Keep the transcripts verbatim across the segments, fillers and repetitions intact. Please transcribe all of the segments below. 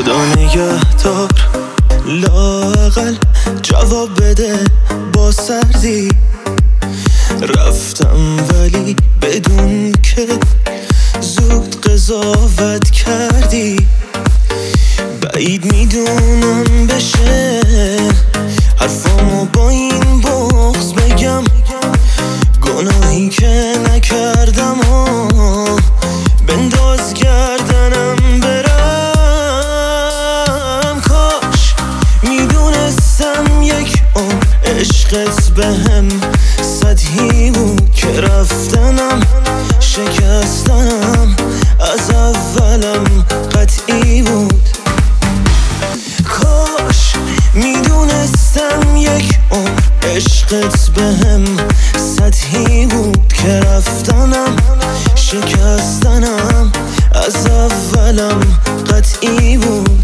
خدا نگهدار، لااقل جواب بده با سردی. رفتم ولی بدون که زود قضاوت کردی. بعید میدونم بشه حرفامو با این بغض بگم، گناهی که نکردم و بنداز گردنم برم. کاش میدونستم یک عمر عشقت بهم سطحی بود که رفتنم شکستنم از اولم قطعی بود. کاش میدونستم یک عمر عشقت بهم سطحی بود که رفتنم شکستنم از اولم قطعی بود.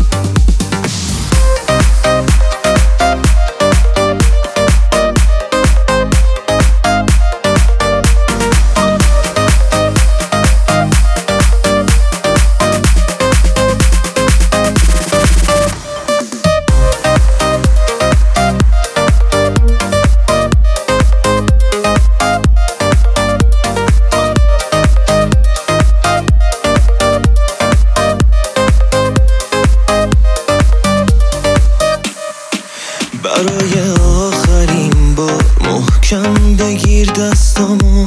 برای آخرین بار محکم بگیر دستامو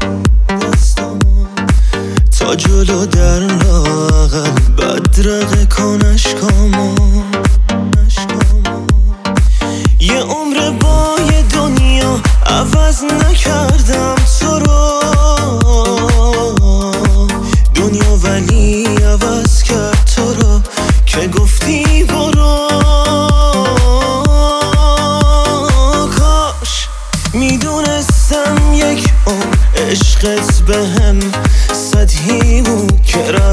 تا جلو در لااقل بدرقه کن اشکامو. یه عمر با یه دنیا عوض نکردم تو رو، دنیا ولی عوض کرد تو رو که گفتی برو. میدونستم یک عمر عشقت بهم سطحی بود که